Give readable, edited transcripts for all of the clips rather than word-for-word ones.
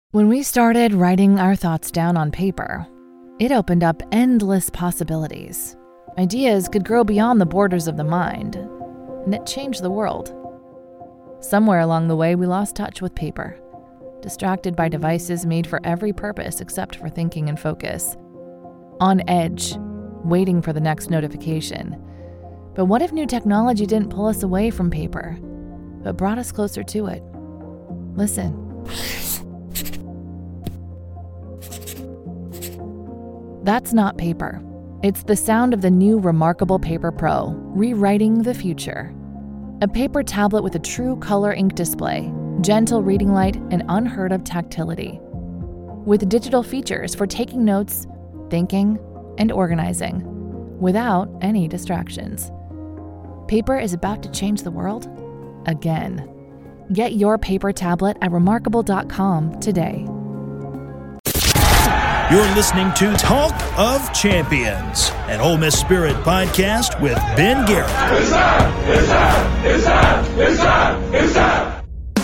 When we started writing our thoughts down on paper, it opened up endless possibilities. Ideas could grow beyond the borders of the mind, and it changed the world. Somewhere along the way, we lost touch with paper, distracted by devices made for every purpose except for thinking and focus. On edge, waiting for the next notification. But what if new technology didn't pull us away from paper, but brought us closer to it? Listen. That's not paper. It's the sound of the new Remarkable Paper Pro, rewriting the future. A paper tablet with a true color ink display, gentle reading light, and unheard of tactility. With digital features for taking notes, thinking, and organizing, without any distractions. Paper is about to change the world again. Get your paper tablet at remarkable.com today. You're listening to Talk of Champions, an Ole Miss Spirit podcast with Ben Garrett. It's time! It's time! It's time! It's time! It's time!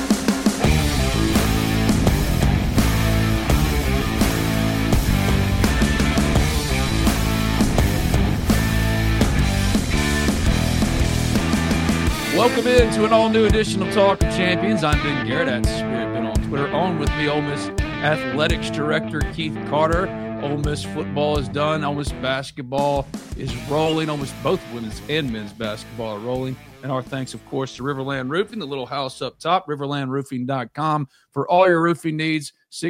Welcome in to an all-new edition of Talk of Champions. I'm Ben Garrett at Spirit Ben on Twitter. On with me, Ole Miss Athletics Director Keith Carter. Ole Miss football is done. Ole Miss basketball is rolling. Ole Miss both women's and men's basketball are rolling. And our thanks, of course, to Riverland Roofing, the little house up top, riverlandroofing.com for all your roofing needs.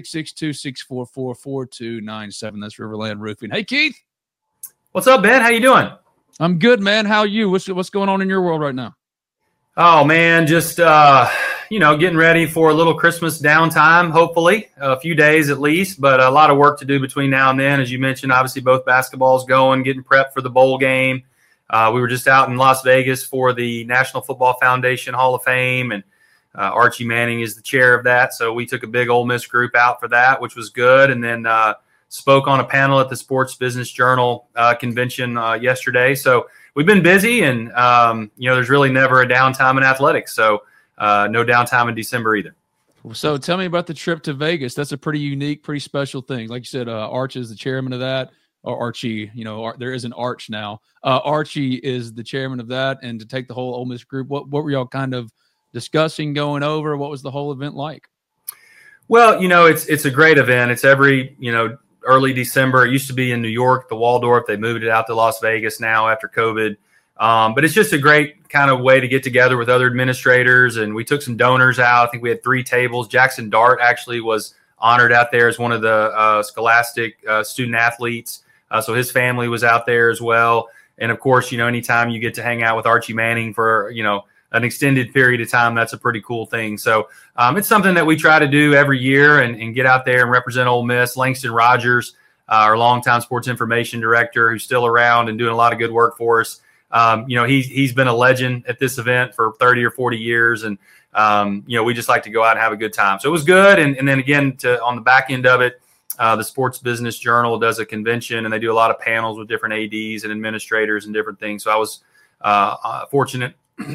662-644-4297. That's Riverland Roofing. Hey, Keith. What's up, Ben? How you doing? I'm good, man. How are you? What's going on in your world right now? Oh, man, just, getting ready for a little Christmas downtime, hopefully, a few days at least, but a lot of work to do between now and then. As you mentioned, obviously both basketballs going, getting prepped for the bowl game. We were just out in Las Vegas for the National Football Foundation Hall of Fame, and Archie Manning is the chair of that. So we took a big Ole Miss group out for that, which was good, and then spoke on a panel at the Sports Business Journal convention yesterday. So we've been busy, and, there's really never a downtime in athletics. So no downtime in December either. So tell me about the trip to Vegas. That's a pretty unique, pretty special thing. Like you said, Arch is the chairman of that. Or Archie, there is an Arch now. Archie is the chairman of that. And to take the whole Ole Miss group, what were y'all kind of discussing, going over? What was the whole event like? Well, it's a great event. It's every, early December. It used to be in New York, the Waldorf. They moved it out to Las Vegas now after COVID. But it's just a great kind of way to get together with other administrators. And we took some donors out. I think we had 3 tables. Jackson Dart actually was honored out there as one of the Scholastic student athletes. So his family was out there as well. And of course, anytime you get to hang out with Archie Manning for, an extended period of time, that's a pretty cool thing. So it's something that we try to do every year and get out there and represent Ole Miss. Langston Rogers, our longtime sports information director, who's still around and doing a lot of good work for us. He's been a legend at this event for 30 or 40 years. And, we just like to go out and have a good time. So it was good. And then again, on the back end of it, the Sports Business Journal does a convention, and they do a lot of panels with different ADs and administrators and different things. So I was fortunate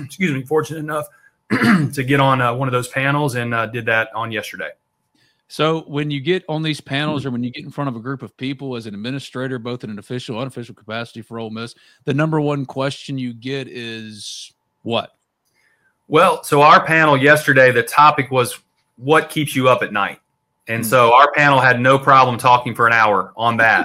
enough to get on one of those panels and did that on yesterday. So when you get on these panels or when you get in front of a group of people as an administrator, both in an official, unofficial capacity for Ole Miss, the number one question you get is what? Well, so our panel yesterday, the topic was what keeps you up at night? And so our panel had no problem talking for an hour on that,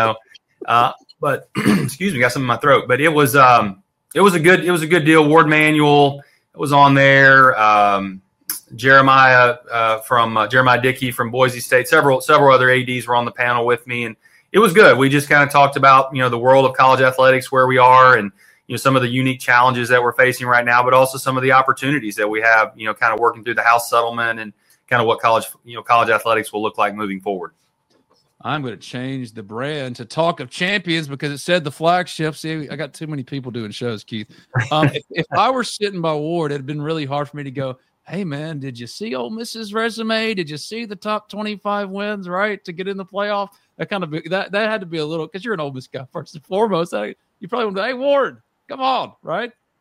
but excuse me, got something in my throat, but it was a good deal. Ward Manuel was on there. Jeremiah Dickey from Boise State, several other ADs were on the panel with me, and it was good. We just kind of talked about, the world of college athletics, where we are, and, some of the unique challenges that we're facing right now, but also some of the opportunities that we have, kind of working through the House settlement and kind of what college athletics will look like moving forward. I'm going to change the brand to Talk of Champions because it said the flagship. See, I got too many people doing shows, Keith. If I were sitting by Ward, it'd been really hard for me to go, hey, man, did you see Ole Miss's resume? Did you see the top 25 wins, right, to get in the playoff? That had to be a little – because you're an Ole Miss guy first and foremost. You probably would be, hey, Ward, come on, right?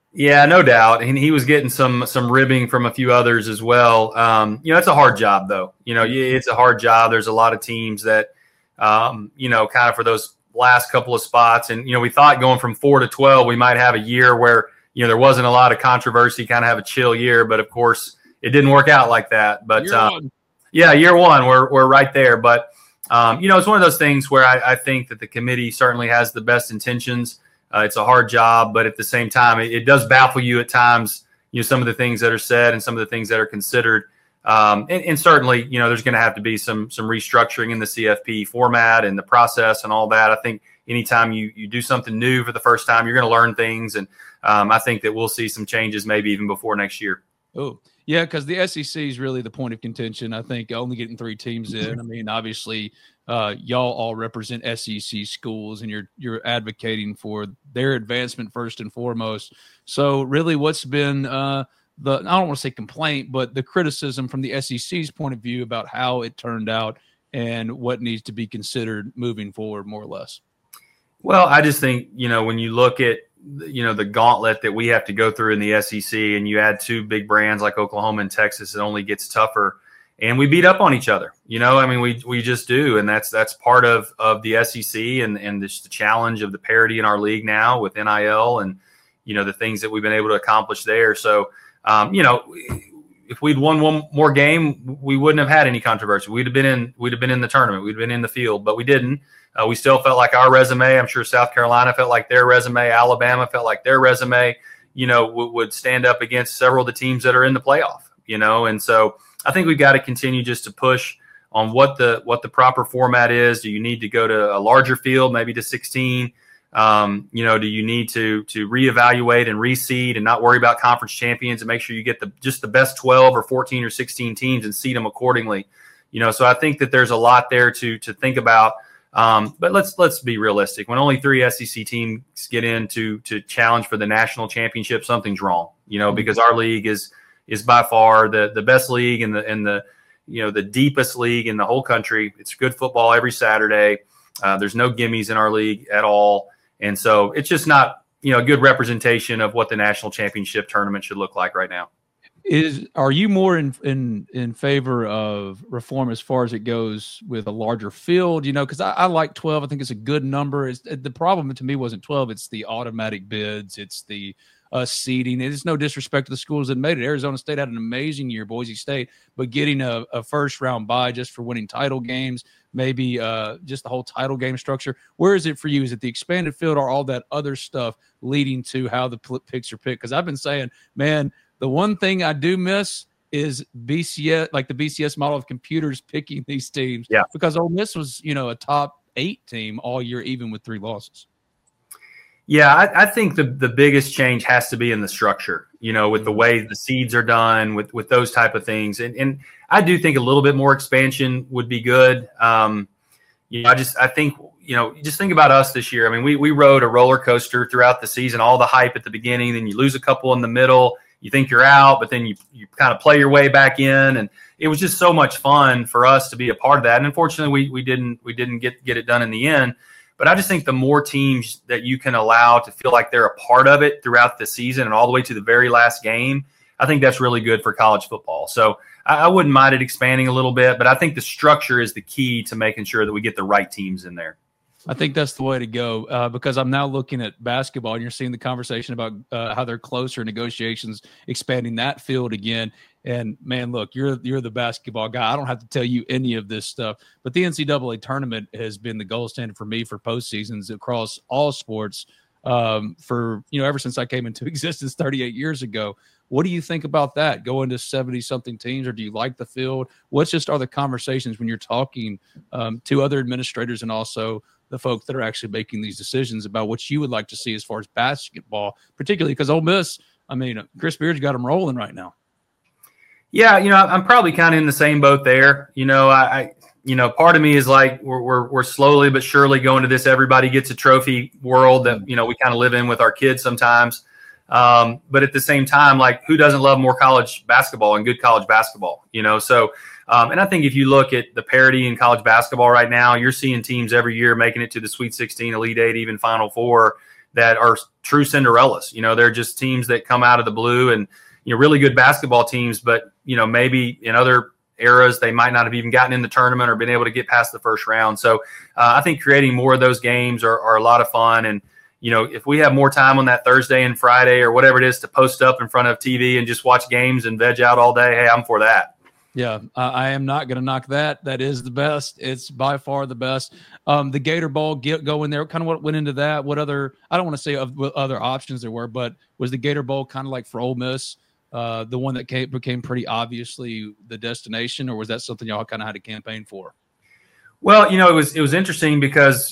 Yeah, no doubt. And he was getting some ribbing from a few others as well. It's a hard job, though. It's a hard job. There's a lot of teams that, kind of for those last couple of spots. And, we thought going from 4 to 12, we might have a year where, there wasn't a lot of controversy, kind of have a chill year. But, of course, it didn't work out like that. But, year one, we're right there. But, it's one of those things where I think that the committee certainly has the best intentions. It's a hard job, but at the same time, it does baffle you at times, some of the things that are said and some of the things that are considered. And certainly, there's going to have to be some restructuring in the CFP format and the process and all that. I think anytime you do something new for the first time, you're going to learn things. And I think that we'll see some changes maybe even before next year. Oh, yeah, because the SEC is really the point of contention. I think only getting 3 teams in. I mean, obviously, y'all all represent SEC schools, and you're advocating for their advancement first and foremost. So, really, what's been I don't want to say complaint, but the criticism from the SEC's point of view about how it turned out and what needs to be considered moving forward, more or less? Well, I just think when you look at the gauntlet that we have to go through in the SEC, and you add 2 big brands like Oklahoma and Texas, it only gets tougher. And we beat up on each other. We just do. And that's part of the SEC and this, the challenge of the parity in our league now with NIL and, the things that we've been able to accomplish there. So, if we'd won one more game, we wouldn't have had any controversy. We'd have been in the tournament. We'd have been in the field, but we didn't. We still felt like our resume. I'm sure South Carolina felt like their resume. Alabama felt like their resume, would stand up against several of the teams that are in the playoff, and so I think we've got to continue just to push on what the proper format is. Do you need to go to a larger field, maybe to 16? Do you need to reevaluate and reseed and not worry about conference champions and make sure you get just the best 12 or 14 or 16 teams and seed them accordingly? So I think that there's a lot there to think about. But let's be realistic. When only 3 SEC teams get in to challenge for the national championship, something's wrong. Because our league is by far the best league and the deepest league in the whole country. It's good football every Saturday. There's no gimmies in our league at all. And so it's just not, a good representation of what the national championship tournament should look like right now. Are you more in favor of reform as far as it goes with a larger field? Because I like 12. I think it's a good number. The problem to me wasn't 12. It's the automatic bids. It's the seeding. It's no disrespect to the schools that made it. Arizona State had an amazing year, Boise State, but getting a first round bye just for winning title games, maybe just the whole title game structure. Where is it for you? Is it the expanded field or all that other stuff leading to how the picks are picked? Because I've been saying, man, the one thing I do miss is BCS, like the BCS model of computers picking these teams. Yeah. Because Ole Miss was, a top 8 team all year, even with 3 losses. Yeah, I think the biggest change has to be in the structure, with the way the seeds are done, with those type of things. And I do think a little bit more expansion would be good. I think, just think about us this year. I mean, we rode a roller coaster throughout the season, all the hype at the beginning, then you lose a couple in the middle, you think you're out, but then you kind of play your way back in. And it was just so much fun for us to be a part of that. And unfortunately, we didn't get it done in the end. But I just think the more teams that you can allow to feel like they're a part of it throughout the season and all the way to the very last game, I think that's really good for college football. So I wouldn't mind it expanding a little bit, but I think the structure is the key to making sure that we get the right teams in there. I think that's the way to go because I'm now looking at basketball and you're seeing the conversation about how they're closer negotiations, expanding that field again. And man, look, you're the basketball guy. I don't have to tell you any of this stuff, but the NCAA tournament has been the gold standard for me for postseasons across all sports for, ever since I came into existence 38 years ago. What do you think about that? Going to 70-something teams, or do you like the field? What's just are the conversations when you're talking to other administrators and also the folks that are actually making these decisions about what you would like to see as far as basketball, particularly because Ole Miss, Chris Beard's got them rolling right now. Yeah, I'm probably kind of in the same boat there. I part of me is like we're slowly but surely going to this everybody gets a trophy world that we kind of live in with our kids sometimes. But at the same time, like who doesn't love more college basketball and good college basketball? So and I think if you look at the parity in college basketball right now, you're seeing teams every year making it to the Sweet 16, Elite 8, even Final Four that are true Cinderellas. They're just teams that come out of the blue and, really good basketball teams, but, maybe in other eras, they might not have even gotten in the tournament or been able to get past the first round. So I think creating more of those games are a lot of fun. And, if we have more time on that Thursday and Friday or whatever it is to post up in front of TV and just watch games and veg out all day, hey, I'm for that. Yeah, I am not going to knock that. That is the best. It's by far the best. The Gator Bowl going there, kind of what went into that? What other, I don't want to say what other options there were, but was the Gator Bowl kind of like for Ole Miss, the one that became pretty obviously the destination, or was that something y'all kind of had to campaign for? Well, it was interesting because,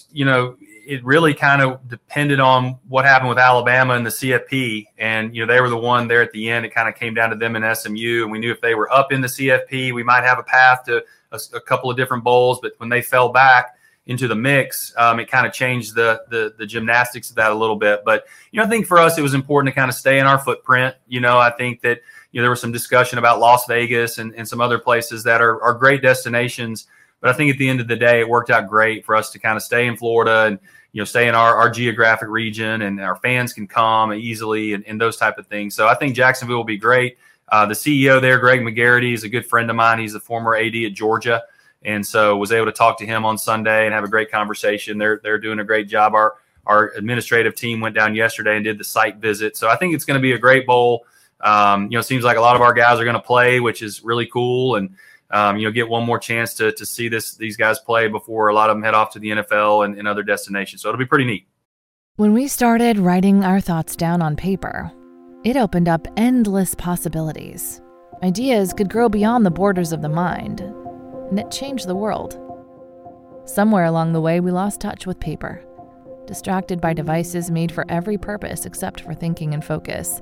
it really kind of depended on what happened with Alabama and the CFP. And, they were the one there at the end. It kind of came down to them and SMU. And we knew if they were up in the CFP, we might have a path to a couple of different bowls. But when they fell back into the mix, it kind of changed the gymnastics of that a little bit. But, I think for us, it was important to kind of stay in our footprint. I think that, there was some discussion about Las Vegas and some other places that are great destinations. But I think at the end of the day, it worked out great for us to kind of stay in Florida and, stay in our geographic region, and our fans can come easily and those type of things. So I think Jacksonville will be great. The CEO there, Greg McGarity, is a good friend of mine. He's the former AD at Georgia. And so was able to talk to him on Sunday and have a great conversation. They're doing a great job. Our administrative team went down yesterday and did the site visit. So I think it's going to be a great bowl. Seems like a lot of our guys are going to play, which is really cool. And, get one more chance to see these guys play before a lot of them head off to the NFL and other destinations. So it'll be pretty neat. When we started writing our thoughts down on paper, it opened up endless possibilities. Ideas could grow beyond the borders of the mind, and it changed the world. Somewhere along the way, we lost touch with paper, distracted by devices made for every purpose except for thinking and focus.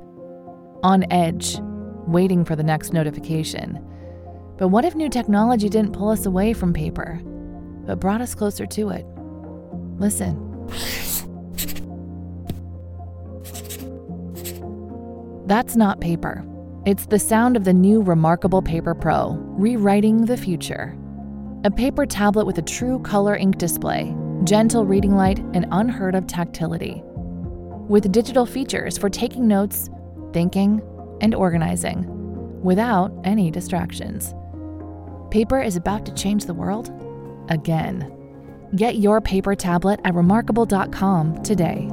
On edge, waiting for the next notification. But what if new technology didn't pull us away from paper, but brought us closer to it? Listen. That's not paper. It's the sound of the new Remarkable Paper Pro, rewriting the future. A paper tablet with a true color ink display, gentle reading light, and unheard of tactility. With digital features for taking notes, thinking, and organizing, without any distractions. Paper is about to change the world again. Get your paper tablet at remarkable.com today.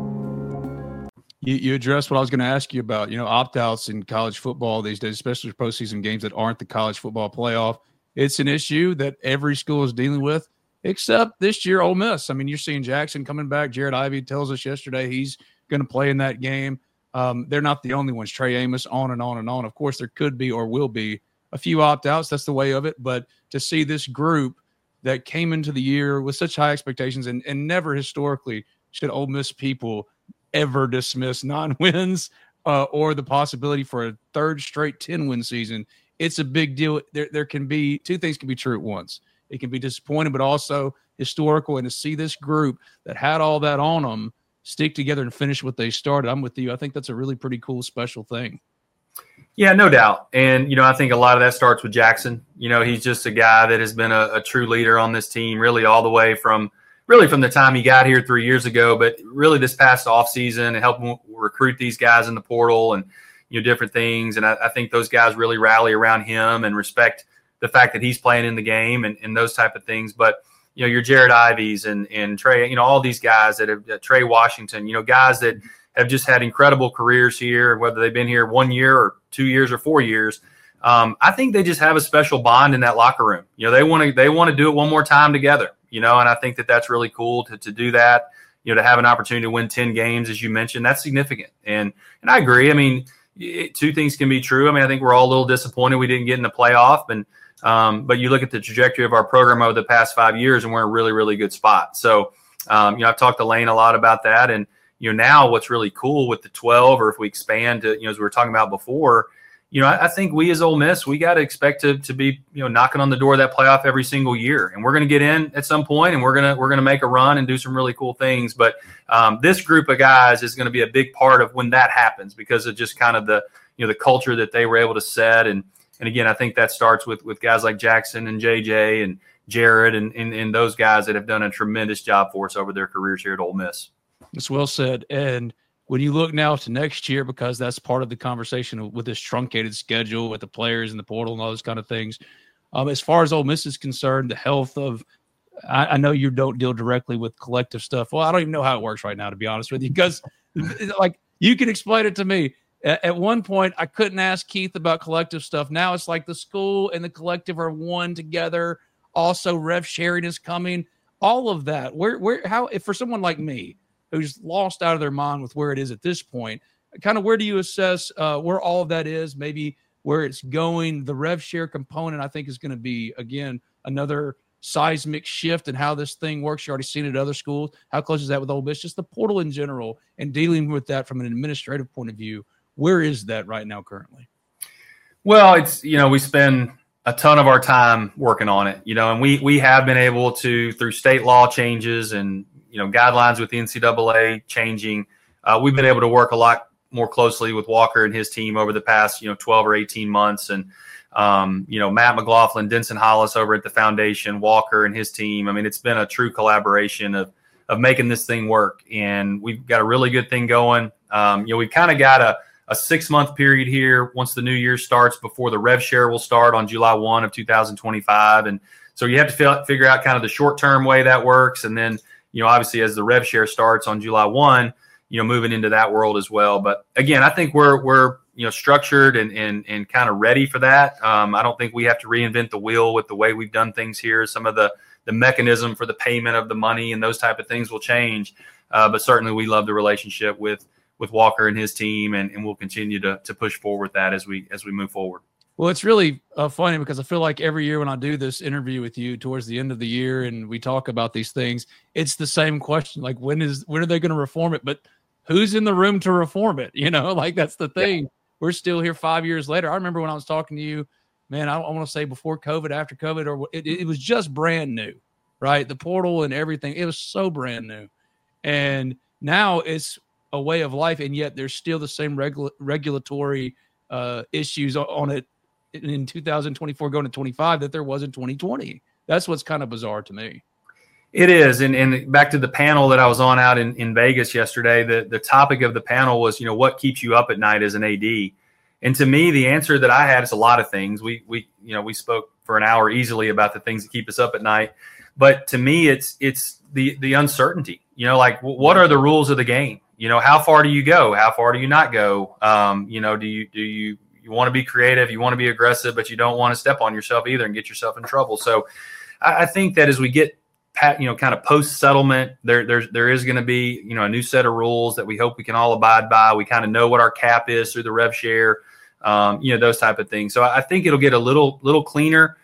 You addressed what I was going to ask you about, opt-outs in college football these days, especially for postseason games that aren't the college football playoff. It's an issue that every school is dealing with, except this year, Ole Miss. I mean, you're seeing Jackson coming back. Jared Ivey tells us yesterday he's going to play in that game. They're not the only ones. Trey Amos, on and on and on. Of course, there could be or will be a few opt-outs. That's the way of it. But to see this group that came into the year with such high expectations, and never historically should Ole Miss people ever dismiss non-wins or the possibility for a third straight 10-win season. It's a big deal. There can be two things can be true at once. It can be disappointing, but also historical. And to see this group that had all that on them stick together and finish what they started, I'm with you. I think that's a really pretty cool, special thing. Yeah, no doubt. And, I think a lot of that starts with Jackson. He's just a guy that has been a true leader on this team, really all the way from the time he got here 3 years ago, but really this past offseason and helping recruit these guys in the portal and, different things. And I think those guys really rally around him and respect the fact that he's playing in the game and those type of things. But, your Jared Ivies and Trey, all these guys that have Trey Washington, guys that have just had incredible careers here, whether they've been here 1 year or 2 years or 4 years. I think they just have a special bond in that locker room. They want to do it one more time together, and I think that that's really cool to do that, to have an opportunity to win 10 games, as you mentioned, that's significant. And I agree. I mean, two things can be true. I mean, I think we're all a little disappointed we didn't get in the playoff, but you look at the trajectory of our program over the past 5 years and we're in a really, really good spot. So, I've talked to Lane a lot about that. And, now what's really cool with the 12, or if we expand to, as we were talking about before, I think we as Ole Miss, we got to expect to be, knocking on the door of that playoff every single year. And we're going to get in at some point and we're going to make a run and do some really cool things. But this group of guys is going to be a big part of when that happens because of just kind of the culture that they were able to set. And again, I think that starts with guys like Jackson and JJ and Jared and those guys that have done a tremendous job for us over their careers here at Ole Miss. It's well said. And when you look now to next year, because that's part of the conversation with this truncated schedule with the players and the portal and all those kind of things, as far as Ole Miss is concerned, the health of I know you don't deal directly with collective stuff. Well, I don't even know how it works right now, to be honest with you, because like you can explain it to me. At one point, I couldn't ask Keith about collective stuff. Now it's like the school and the collective are one together. Also, rev sharing is coming. All of that. How, if for someone like me who's lost out of their mind with where it is at this point, kind of where do you assess where all of that is? Maybe where it's going. The rev share component, I think, is going to be again another seismic shift in how this thing works. You already seen it at other schools. How close is that with Ole Miss? Just the portal in general and dealing with that from an administrative point of view. Where is that right now currently? Well, it's, we spend a ton of our time working on it, and we have been able to, through state law changes and, guidelines with the NCAA changing, we've been able to work a lot more closely with Walker and his team over the past, 12 or 18 months. And, Matt McLaughlin, Denson Hollis over at the foundation, Walker and his team. I mean, it's been a true collaboration of making this thing work. And we've got a really good thing going. We've kind of got a 6-month period here once the new year starts before the rev share will start on July 1 of 2025. And so you have to figure out kind of the short-term way that works. And then, obviously as the rev share starts on July 1, moving into that world as well. But again, I think we're structured and kind of ready for that. I don't think we have to reinvent the wheel with the way we've done things here. Some of the mechanism for the payment of the money and those type of things will change. But certainly we love the relationship with Walker and his team, and we'll continue to push forward that as we move forward. Well, it's really funny because I feel like every year when I do this interview with you towards the end of the year and we talk about these things, it's the same question. Like, when are they going to reform it? But who's in the room to reform it? Like that's the thing. Yeah. We're still here 5 years later. I remember when I was talking to you, man, I want to say before COVID, after COVID, or it was just brand new, right? The portal and everything. It was so brand new. And now it's a way of life, and yet there's still the same regulatory issues on it in 2024 going to 25 that there was in 2020. That's what's kind of bizarre to me. It is. And back to the panel that I was on out in Vegas yesterday, the topic of the panel was, what keeps you up at night as an AD? And to me, the answer that I had is a lot of things. We spoke for an hour easily about the things that keep us up at night. But to me, it's the uncertainty, what are the rules of the game? How far do you go? How far do you not go? Do you want to be creative? You want to be aggressive, but you don't want to step on yourself either and get yourself in trouble. So I think that as we get kind of post settlement, there is going to be, a new set of rules that we hope we can all abide by. We kind of know what our cap is through the rev share, those type of things. So I think it'll get a little cleaner.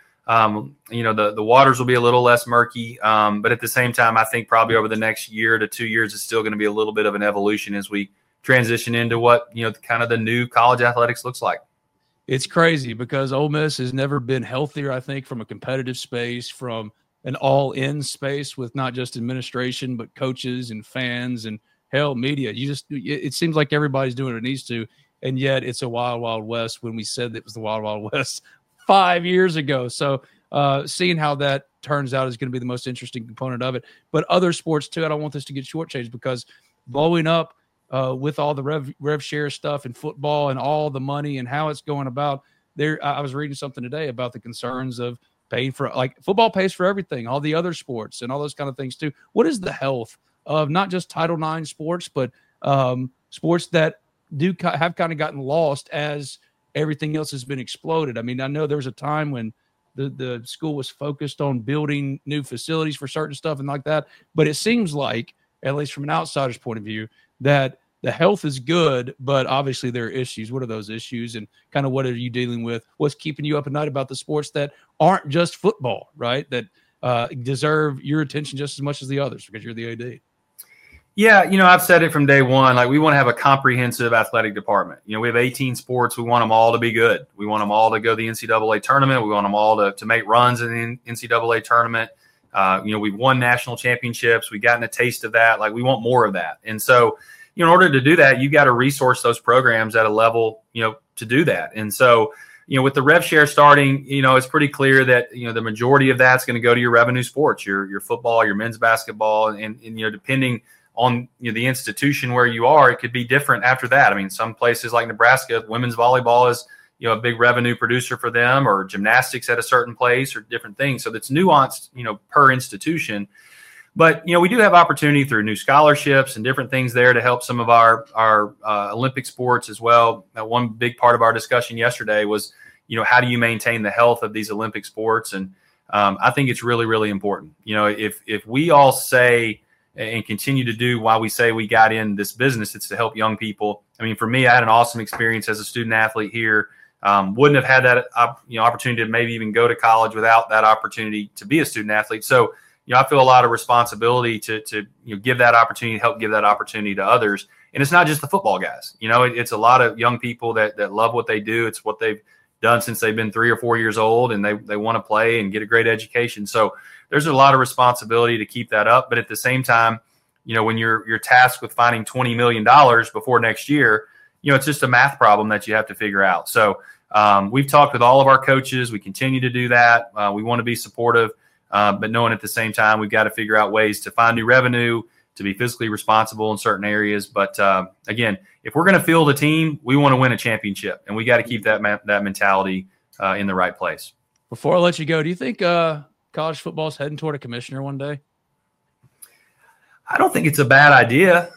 The waters will be a little less murky. But at the same time, I think probably over the next year to 2 years, it's still going to be a little bit of an evolution as we transition into what, kind of the new college athletics looks like. It's crazy because Ole Miss has never been healthier, I think, from a competitive space, from an all-in space with not just administration, but coaches and fans and hell, media. It seems like everybody's doing what it needs to. And yet it's a wild, wild west when we said it was the wild, wild west 5 years ago. So seeing how that turns out is going to be the most interesting component of it. But other sports too, I don't want this to get shortchanged because blowing up with all the rev share stuff in football and all the money and how it's going about there. I was reading something today about the concerns of paying for, like, football pays for everything, all the other sports and all those kind of things too. What is the health of not just Title IX sports, but sports that have kind of gotten lost as everything else has been exploded? I mean, I know there was a time when the school was focused on building new facilities for certain stuff and like that, but it seems like, at least from an outsider's point of view, that the health is good, but obviously there are issues. What are those issues, and kind of what are you dealing with? What's keeping you up at night about the sports that aren't just football, right? That deserve your attention just as much as the others because you're the AD. Yeah, I've said it from day one. Like, we want to have a comprehensive athletic department. We have 18 sports. We want them all to be good. We want them all to go to the NCAA tournament. We want them all to make runs in the NCAA tournament. We've won national championships. We've gotten a taste of that. Like, we want more of that. And so, in order to do that, you got to resource those programs at a level, to do that. And so, with the rev share starting, it's pretty clear that, the majority of that's going to go to your revenue sports, your football, your men's basketball, and depending on the institution where you are, it could be different after that. I mean, some places like Nebraska, women's volleyball is a big revenue producer for them, or gymnastics at a certain place, or different things. So that's nuanced, per institution. But, we do have opportunity through new scholarships and different things there to help some of our Olympic sports as well. One big part of our discussion yesterday was, how do you maintain the health of these Olympic sports? And I think it's really, really important. If we all say and continue to do why we say we got in this business, it's to help young people. I mean, for me, I had an awesome experience as a student athlete here. Wouldn't have had that opportunity to maybe even go to college without that opportunity to be a student athlete. So, I feel a lot of responsibility to give that opportunity, help give that opportunity to others. And it's not just the football guys. It's a lot of young people that love what they do. It's what they've done since they've been 3 or 4 years old, and they want to play and get a great education. So there's a lot of responsibility to keep that up. But at the same time, when you're tasked with finding $20 million before next year, it's just a math problem that you have to figure out. So we've talked with all of our coaches. We continue to do that. We want to be supportive. But knowing at the same time, we've got to figure out ways to find new revenue, to be fiscally responsible in certain areas. But again, if we're going to field a team, we want to win a championship, and we got to keep that mentality in the right place. Before I let you go, do you think college football is heading toward a commissioner one day? I don't think it's a bad idea.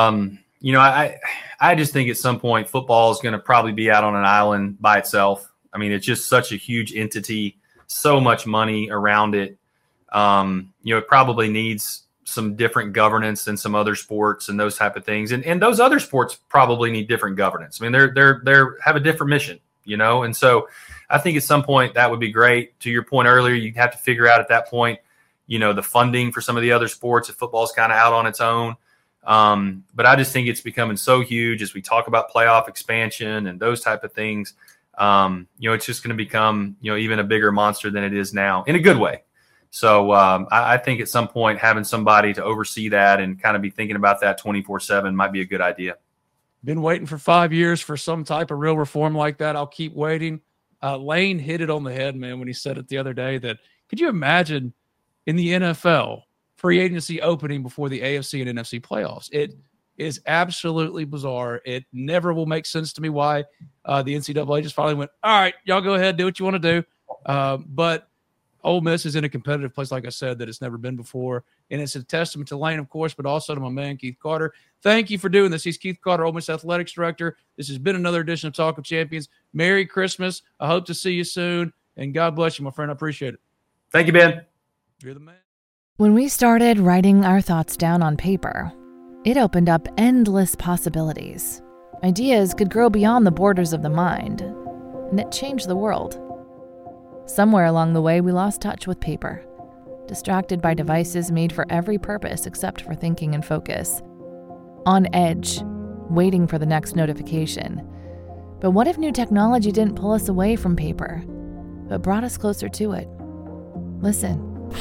I just think at some point football is going to probably be out on an island by itself. I mean, it's just such a huge entity. So much money around it. It probably needs some different governance than some other sports and those type of things. And those other sports probably need different governance. I mean, they're have a different mission, and so I think at some point that would be great. To your point earlier, you'd have to figure out at that point, the funding for some of the other sports if football's kind of out on its own. But I just think it's becoming so huge as we talk about playoff expansion and those type of things. It's just going to become, even a bigger monster than it is now in a good way. So I think at some point having somebody to oversee that and kind of be thinking about that 24/7 might be a good idea. Been waiting for 5 years for some type of real reform like that. I'll keep waiting. Lane hit it on the head, man, when he said it the other day that could you imagine in the NFL free agency opening before the AFC and NFC playoffs? It is absolutely bizarre. It never will make sense to me why the NCAA just finally went, all right, y'all go ahead, do what you want to do. But Ole Miss is in a competitive place, like I said, that it's never been before. And it's a testament to Lane, of course, but also to my man, Keith Carter. Thank you for doing this. He's Keith Carter, Ole Miss Athletics Director. This has been another edition of Talk of Champions. Merry Christmas. I hope to see you soon. And God bless you, my friend. I appreciate it. Thank you, Ben. You're the man. When we started writing our thoughts down on paper, it opened up endless possibilities. Ideas could grow beyond the borders of the mind, and it changed the world. Somewhere along the way, we lost touch with paper, distracted by devices made for every purpose except for thinking and focus. On edge, waiting for the next notification. But what if new technology didn't pull us away from paper, but brought us closer to it? Listen.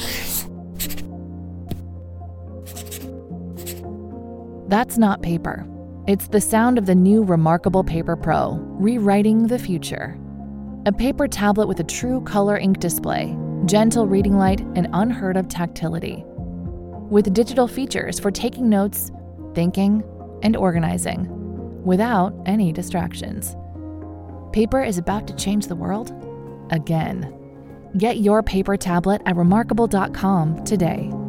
That's not paper. It's the sound of the new Remarkable Paper Pro, rewriting the future. A paper tablet with a true color ink display, gentle reading light, and unheard of tactility. With digital features for taking notes, thinking, and organizing, without any distractions. Paper is about to change the world again. Get your paper tablet at remarkable.com today.